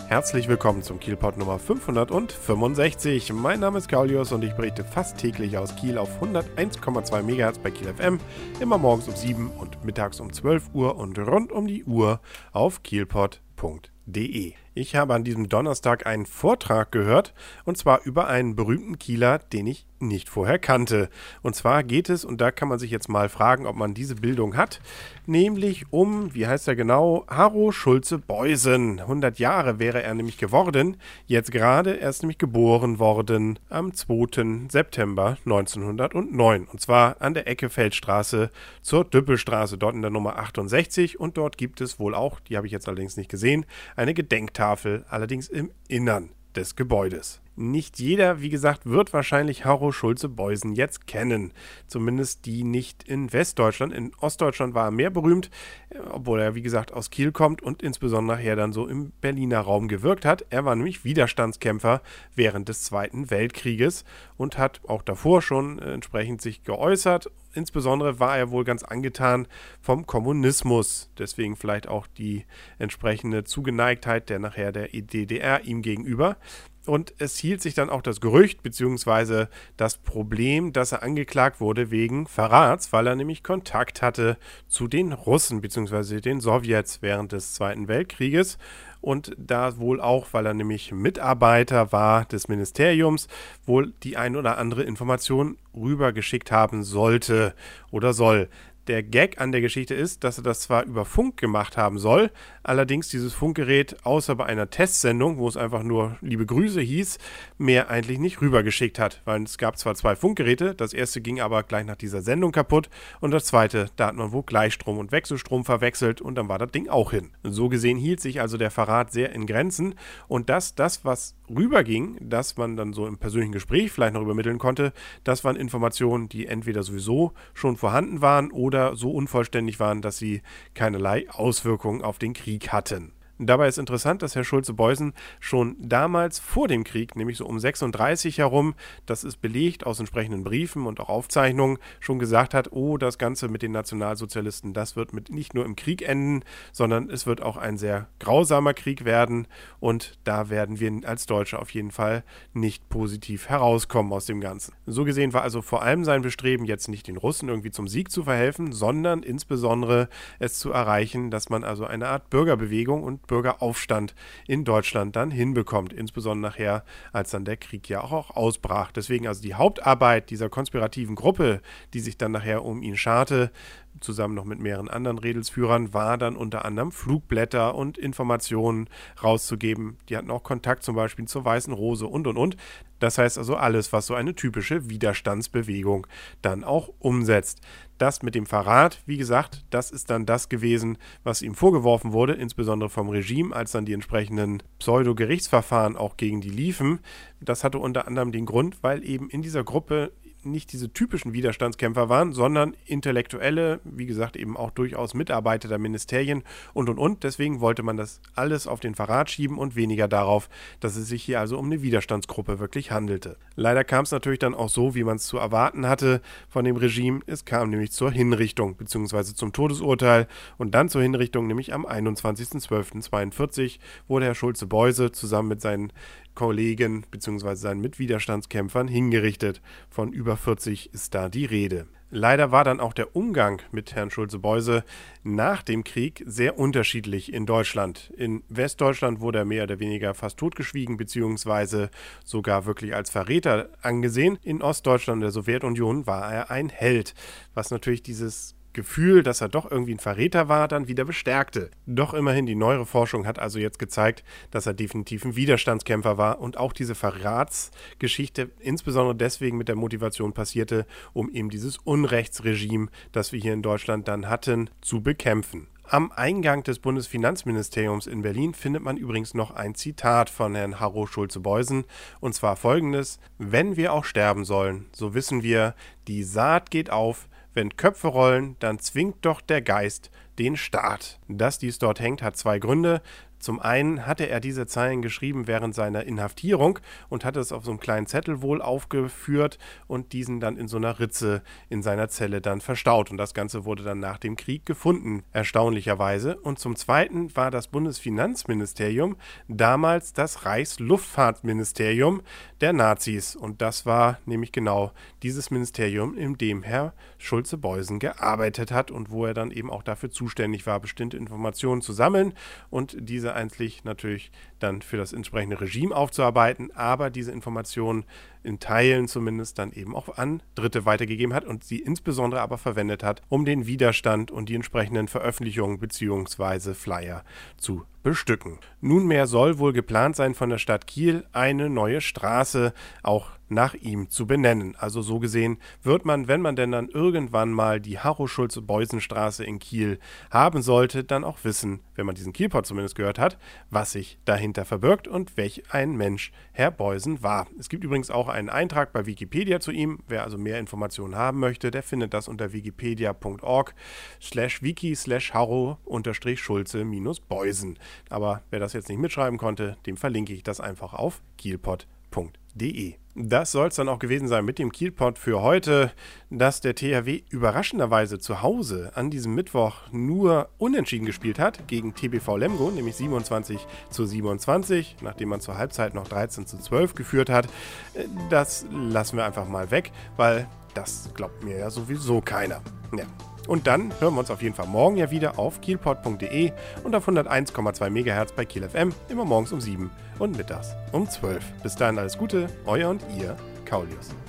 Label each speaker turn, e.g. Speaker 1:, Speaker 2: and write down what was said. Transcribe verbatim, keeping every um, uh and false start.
Speaker 1: Herzlich willkommen zum Kielpot Nummer fünfhundertfünfundsechzig. Mein Name ist Kaulius und ich berichte fast täglich aus Kiel auf hunderteins Komma zwei Megahertz bei Kiel F M, immer morgens um sieben und mittags um zwölf Uhr und rund um die Uhr auf kielpot punkt de. Ich habe an diesem Donnerstag einen Vortrag gehört, und zwar über einen berühmten Kieler, den ich nicht vorher kannte. Und zwar geht es, und da kann man sich jetzt mal fragen, ob man diese Bildung hat, nämlich um, wie heißt er genau, Harro Schulze-Beusen. hundert Jahre wäre er nämlich geworden, jetzt gerade, er ist nämlich geboren worden am zweiten September neunzehnhundertneun. Und zwar an der Ecke Feldstraße zur Düppelstraße, dort in der Nummer achtundsechzig. Und dort gibt es wohl auch, die habe ich jetzt allerdings nicht gesehen, eine Gedenktafel, allerdings im Innern des Gebäudes. Nicht jeder, wie gesagt, wird wahrscheinlich Harro Schulze-Beusen jetzt kennen. Zumindest die nicht in Westdeutschland. In Ostdeutschland war er mehr berühmt, obwohl er, wie gesagt, aus Kiel kommt und insbesondere nachher dann so im Berliner Raum gewirkt hat. Er war nämlich Widerstandskämpfer während des Zweiten Weltkrieges und hat auch davor schon äh, entsprechend sich geäußert. Insbesondere war er wohl ganz angetan vom Kommunismus. Deswegen vielleicht auch die entsprechende Zugeneigtheit der nachher der D D R ihm gegenüber. Und es hielt sich dann auch das Gerücht bzw. das Problem, dass er angeklagt wurde wegen Verrats, weil er nämlich Kontakt hatte zu den Russen bzw. den Sowjets während des Zweiten Weltkrieges. Und da wohl auch, weil er nämlich Mitarbeiter war des Ministeriums, wohl die ein oder andere Information rübergeschickt haben sollte oder soll. Der Gag an der Geschichte ist, dass er das zwar über Funk gemacht haben soll, allerdings dieses Funkgerät außer bei einer Testsendung, wo es einfach nur liebe Grüße hieß, mehr eigentlich nicht rübergeschickt hat. Weil es gab zwar zwei Funkgeräte, das erste ging aber gleich nach dieser Sendung kaputt und das zweite, da hat man wohl Gleichstrom und Wechselstrom verwechselt und dann war das Ding auch hin. So gesehen hielt sich also der Verrat sehr in Grenzen und dass das, was rüberging, dass man dann so im persönlichen Gespräch vielleicht noch übermitteln konnte, das waren Informationen, die entweder sowieso schon vorhanden waren oder so unvollständig waren, dass sie keinerlei Auswirkungen auf den Krieg hatten. Dabei ist interessant, dass Herr Schulze-Beusen schon damals vor dem Krieg, nämlich so um sechsunddreißig herum, das ist belegt aus entsprechenden Briefen und auch Aufzeichnungen, schon gesagt hat, oh, das Ganze mit den Nationalsozialisten, das wird mit nicht nur im Krieg enden, sondern es wird auch ein sehr grausamer Krieg werden und da werden wir als Deutsche auf jeden Fall nicht positiv herauskommen aus dem Ganzen. So gesehen war also vor allem sein Bestreben, jetzt nicht den Russen irgendwie zum Sieg zu verhelfen, sondern insbesondere es zu erreichen, dass man also eine Art Bürgerbewegung und Bürgeraufstand in Deutschland dann hinbekommt, insbesondere nachher, als dann der Krieg ja auch ausbrach. Deswegen also die Hauptarbeit dieser konspirativen Gruppe, die sich dann nachher um ihn scharte, zusammen noch mit mehreren anderen Redelsführern, war dann unter anderem Flugblätter und Informationen rauszugeben. Die hatten auch Kontakt zum Beispiel zur Weißen Rose und und und. Das heißt also alles, was so eine typische Widerstandsbewegung dann auch umsetzt. Das mit dem Verrat, wie gesagt, das ist dann das gewesen, was ihm vorgeworfen wurde, insbesondere vom Regime, als dann die entsprechenden Pseudo-Gerichtsverfahren auch gegen die liefen. Das hatte unter anderem den Grund, weil eben in dieser Gruppe nicht diese typischen Widerstandskämpfer waren, sondern Intellektuelle, wie gesagt, eben auch durchaus Mitarbeiter der Ministerien und und und. Deswegen wollte man das alles auf den Verrat schieben und weniger darauf, dass es sich hier also um eine Widerstandsgruppe wirklich handelte. Leider kam es natürlich dann auch so, wie man es zu erwarten hatte von dem Regime. Es kam nämlich zur Hinrichtung bzw. zum Todesurteil und dann zur Hinrichtung, nämlich am einundzwanzigsten zwölften zweiundvierzig wurde Herr Schulze-Beusen zusammen mit seinen Kollegen bzw. seinen Mitwiderstandskämpfern hingerichtet. Von über vierzig ist da die Rede. Leider war dann auch der Umgang mit Herrn Schulze-Beusen nach dem Krieg sehr unterschiedlich in Deutschland. In Westdeutschland wurde er mehr oder weniger fast totgeschwiegen bzw. sogar wirklich als Verräter angesehen. In Ostdeutschland, der Sowjetunion, war er ein Held, was natürlich dieses Gefühl, dass er doch irgendwie ein Verräter war, dann wieder bestärkte. Doch immerhin, die neuere Forschung hat also jetzt gezeigt, dass er definitiv ein Widerstandskämpfer war und auch diese Verratsgeschichte insbesondere deswegen mit der Motivation passierte, um eben dieses Unrechtsregime, das wir hier in Deutschland dann hatten, zu bekämpfen. Am Eingang des Bundesfinanzministeriums in Berlin findet man übrigens noch ein Zitat von Herrn Harro Schulze-Beusen, und zwar folgendes: Wenn wir auch sterben sollen, so wissen wir, die Saat geht auf, wenn Köpfe rollen, dann zwingt doch der Geist den Staat. Dass dies dort hängt, hat zwei Gründe. Zum einen hatte er diese Zeilen geschrieben während seiner Inhaftierung und hatte es auf so einem kleinen Zettel wohl aufgeführt und diesen dann in so einer Ritze in seiner Zelle dann verstaut. Und das Ganze wurde dann nach dem Krieg gefunden, erstaunlicherweise. Und zum Zweiten war das Bundesfinanzministerium damals das Reichsluftfahrtministerium der Nazis. Und das war nämlich genau dieses Ministerium, in dem Herr Schulze-Beusen gearbeitet hat und wo er dann eben auch dafür zuständig war, bestimmte Informationen zu sammeln und diese eigentlich natürlich dann für das entsprechende Regime aufzuarbeiten, aber diese Informationen in Teilen zumindest dann eben auch an Dritte weitergegeben hat und sie insbesondere aber verwendet hat, um den Widerstand und die entsprechenden Veröffentlichungen bzw. Flyer zu bestücken. Nunmehr soll wohl geplant sein, von der Stadt Kiel eine neue Straße auch nach ihm zu benennen. Also so gesehen wird man, wenn man denn dann irgendwann mal die Harro-Schulze-Beusen-Straße in Kiel haben sollte, dann auch wissen, wenn man diesen Kielpot zumindest gehört hat, was sich dahinter verbirgt und welch ein Mensch Herr Beusen war. Es gibt übrigens auch einen Eintrag bei Wikipedia zu ihm. Wer also mehr Informationen haben möchte, der findet das unter wikipedia.org slash wiki slash harro unterstrich Schulze minus Beusen. Aber wer das jetzt nicht mitschreiben konnte, dem verlinke ich das einfach auf kielpot punkt de. Das soll es dann auch gewesen sein mit dem Kielpot für heute, dass der T H W überraschenderweise zu Hause an diesem Mittwoch nur unentschieden gespielt hat gegen T B V Lemgo, nämlich siebenundzwanzig zu siebenundzwanzig, nachdem man zur Halbzeit noch dreizehn zu zwölf geführt hat. Das lassen wir einfach mal weg, weil das glaubt mir ja sowieso keiner. Ja. Und dann hören wir uns auf jeden Fall morgen ja wieder auf kielpot punkt de und auf hunderteins Komma zwei Megahertz bei Kiel F M, immer morgens um sieben und mittags um zwölf. Bis dahin alles Gute, euer und ihr, Kaulius.